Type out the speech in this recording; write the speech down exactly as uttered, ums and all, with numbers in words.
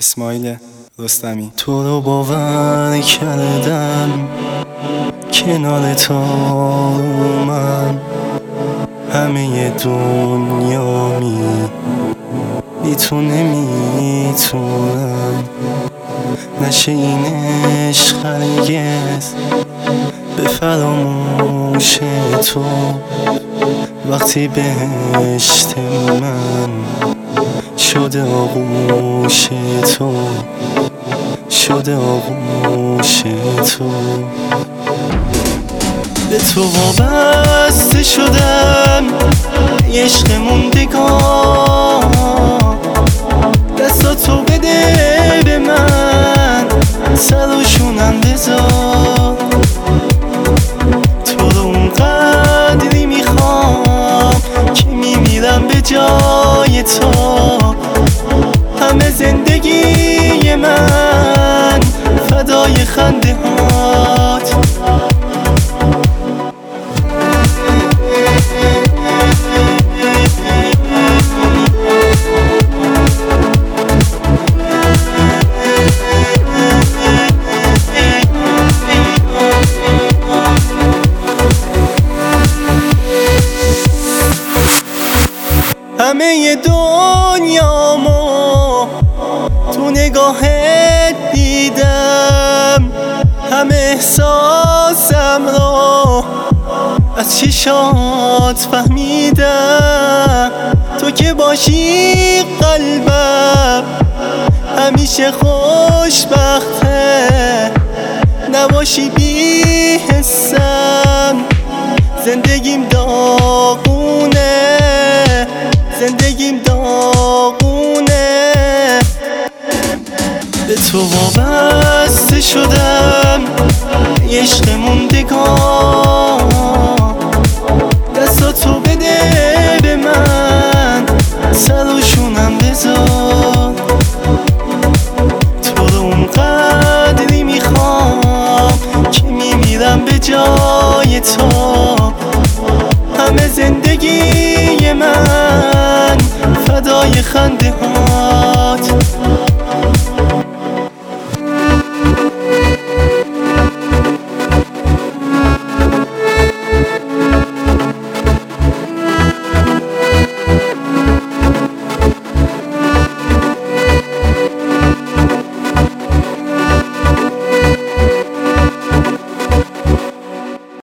اسماعیل رستمی. تو رو باور کردم کنار تو من همه دنیا می بی تو نمیتونم نشه این عشق هرگز به فراموش تو وقتی بهشت من شده آغوش تو شده آغوش تو به تو وابسته شدم عشق موندگار دستاتو بده به من سر و شونم بذار تو رو اونقدری میخوام که میمیرم به جای تو همه زندگی من فدای خنده هات همه دنیامو تو نگاهت دیدم همه احساسم رو از چشات فهمیدم تو که باشی قلبم همیشه خوشبخته نباشی بی حسم زندگیم داغونه زندگیم داغونه به تو وابسته شدم عشق موندگار دستاتو بده به من سر و شونم بذار تو رو اونقدری میخوام که میمیرم به جای تو همه زندگی من فدای خنده